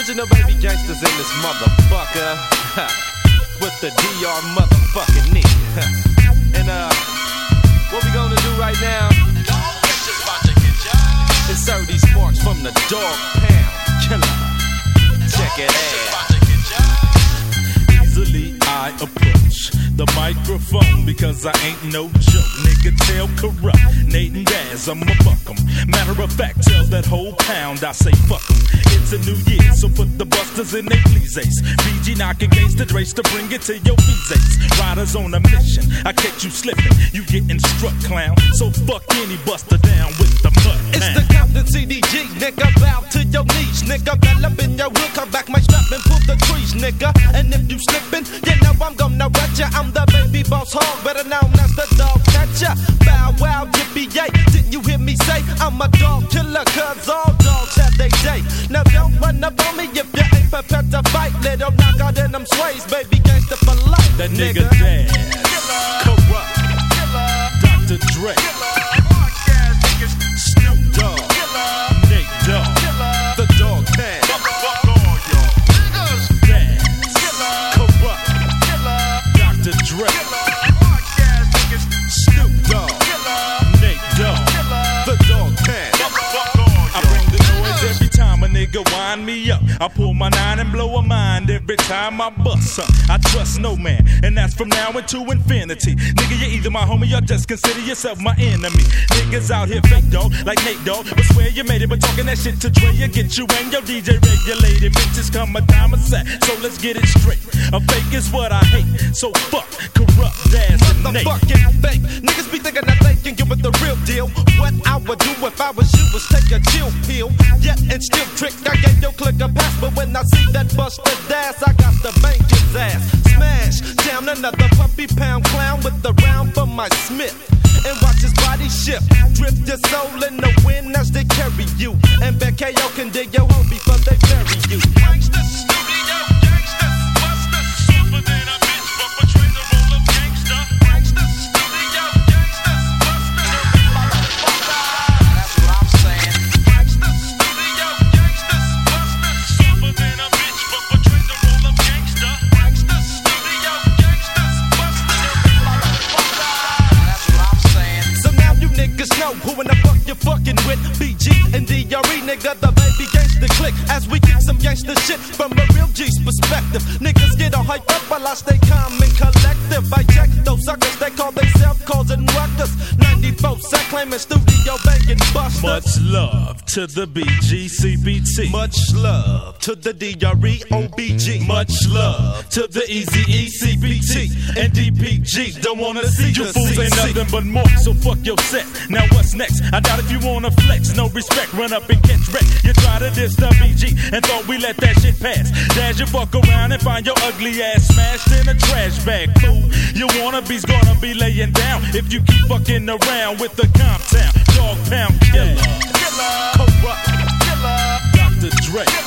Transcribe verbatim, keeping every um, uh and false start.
Original baby gangsters in this motherfucker. With the D R motherfucking knee. And uh, what we gonna do right now? Insert these sparks from the dog pound killer. Check it out. Easily I approach the microphone because I ain't no joke. Nigga tell corrupt, Nate and Daz, I'ma buck 'em. Matter of fact, tell that whole pound I say fuck 'em. It's a new year, so put the busters in they pleases. B G knocking against the Drace to bring it to your V's. Riders on a mission, I catch you slipping, you getting struck, clown. So fuck any buster down with the mud. It's the Compton C D G, nigga, bow to your knees, nigga. Bell up in your hood, come back my strap and pull the trees, nigga. And if you slippin', you know I'm gonna wet ya. I'm the baby boss hog, better known as the dog catcher. Bow wow, yippee yay, didn't you hear me say I'm a dog killer, cause all dogs have they day. Now don't run up on me if you ain't prepared to fight. Little knock out in them sways, baby gangsta for life. That nigga Daz, corrupt, Doctor Dre, Snoop Dogg, Nate Dogg, the dog pound. Dre, Snoop Dogg, Nate Dogg, the dog pound. I bring the noise every time a nigga wind me up. I pull my nine and blow a mind every time I bust, huh? I trust no man, and that's from now into infinity. Nigga, you're either my homie or just consider yourself my enemy. Niggas out here fake dog, like Nate Dogg, but swear you made it. But talking that shit to Dre, you get you and your D J regulated. Bitches come a dime a set, so let's get it straight. A fake is what I hate, so fuck corrupt Daz and Nate. Motherfucking fake, niggas be thinking that they can get with the real deal. What I would do if I was you was take a chill pill. Yet and still trick, I gave your click a pass, but when I see that buster Daz, I got to bank his ass. Smash down another puppy pound clown with the round for my Smith. And watch his body shift, drift your soul in the wind as they carry you. And bet K O can dig your hole before they bury you. Gangsta studio, gangsta buster, super than a bitch, but portray the role of gangsta. Gangsta studio, gangsta buster, that's what I'm saying. Gangsta studio, gangsta buster, super than a bitch, but portray the role of gangsta. Gangsta studio, gangsta buster, that's what I'm saying. So now you niggas know who in the fuck you fucking with. B G and D R E, nigga, the baby gangsta click. As we kick some gangsta shit from a real G's perspective. Niggas get all hyped up while I stay calm and collective. I check those suckers, they call themselves causing ruckus. ninety-four cent claiming studio banging busters. Much love to the B G C B T. Much love to the D R E O B G. Much love to the Easy E C B T and D P G. Don't wanna see you fools ain't nothing but more, so fuck your set. Now what's next? I doubt if you wanna flex. No respect, run up and catch wreck. You try to diss the B G and thought we let that shit pass. Dash you fuck around and find your ugly ass smashed in a trash bag, fool. Your wannabe's gonna be laying down if you keep fucking around with the Comptown dog pound killer. Killer, corrupt, killer, Doctor Dre.